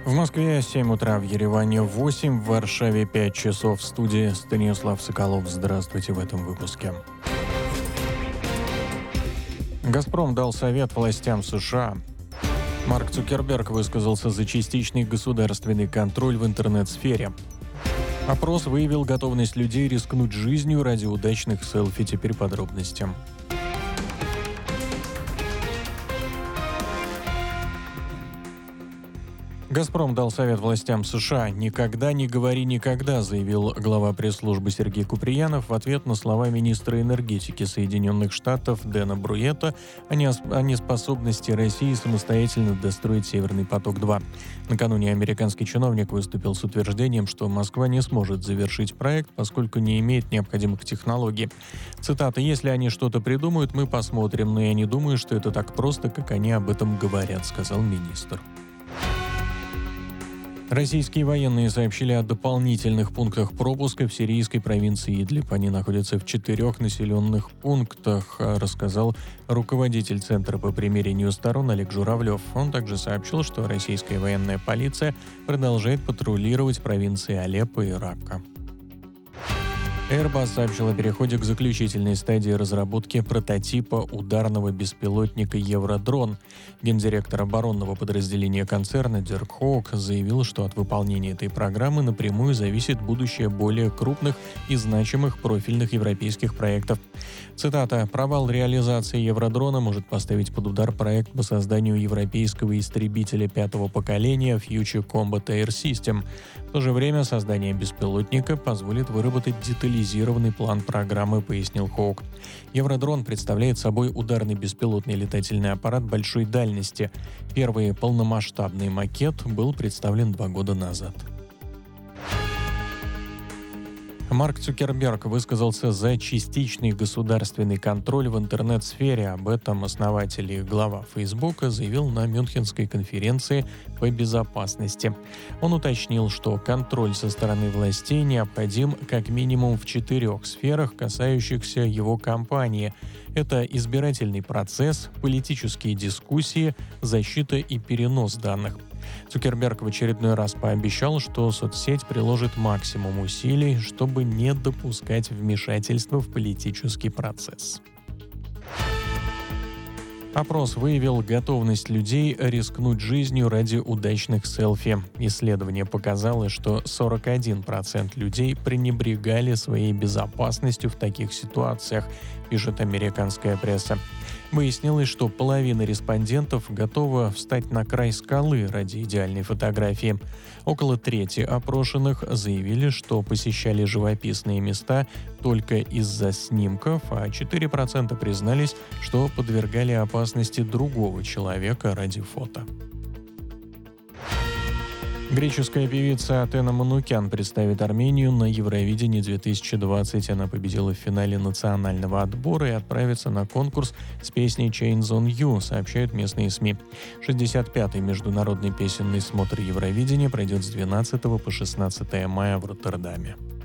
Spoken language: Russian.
В Москве 7 утра, в Ереване 8, в Варшаве 5 часов. В студии Станислав Соколов. Здравствуйте в этом выпуске. «Газпром» дал совет властям США. Марк Цукерберг высказался за частичный государственный контроль в интернет-сфере. Опрос выявил готовность людей рискнуть жизнью ради удачных селфи. Теперь подробности. «Газпром» дал совет властям США. «Никогда не говори никогда», заявил глава пресс-службы Сергей Куприянов в ответ на слова министра энергетики Соединенных Штатов Дэна Бруетта о неспособности России самостоятельно достроить «Северный поток-2». Накануне американский чиновник выступил с утверждением, что Москва не сможет завершить проект, поскольку не имеет необходимых технологий. Цитата: «Если они что-то придумают, мы посмотрим, но я не думаю, что это так просто, как они об этом говорят», сказал министр. Российские военные сообщили о дополнительных пунктах пропуска в сирийской провинции Идлиб. Они находятся в 4 населенных пунктах, рассказал руководитель Центра по примирению сторон Олег Журавлев. Он также сообщил, что российская военная полиция продолжает патрулировать провинции Алеппо и Ракка. Airbus сообщил о переходе к заключительной стадии разработки прототипа ударного беспилотника «Евродрон». Гендиректор оборонного подразделения концерна Дирк Хоук заявил, что от выполнения этой программы напрямую зависит будущее более крупных и значимых профильных европейских проектов. Цитата: «Провал реализации «Евродрона» может поставить под удар проект по созданию европейского истребителя 5-го поколения Future Combat Air System. В то же время создание беспилотника позволит выработать детализированный план программы», пояснил Хоук. «Евродрон» представляет собой ударный беспилотный летательный аппарат большой дальности. Первый полномасштабный макет был представлен 2 года назад. Марк Цукерберг высказался за частичный государственный контроль в интернет-сфере. Об этом основатель и глава Фейсбука заявил на Мюнхенской конференции по безопасности. Он уточнил, что контроль со стороны властей необходим как минимум в 4 сферах, касающихся его компании. Это избирательный процесс, политические дискуссии, защита и перенос данных. Цукерберг в очередной раз пообещал, что соцсеть приложит максимум усилий, чтобы не допускать вмешательства в политический процесс. Опрос выявил готовность людей рискнуть жизнью ради удачных селфи. Исследование показало, что 41% людей пренебрегали своей безопасностью в таких ситуациях, пишет американская пресса. Выяснилось, что половина респондентов готова встать на край скалы ради идеальной фотографии. Около трети опрошенных заявили, что посещали живописные места только из-за снимков, а 4% признались, что подвергали опасности другого человека ради фото. Греческая певица Атена Манукян представит Армению на Евровидении 2020. Она победила в финале национального отбора и отправится на конкурс с песней «Chains on You», сообщают местные СМИ. 65-й международный песенный смотр Евровидения пройдет с 12 по 16 мая в Роттердаме.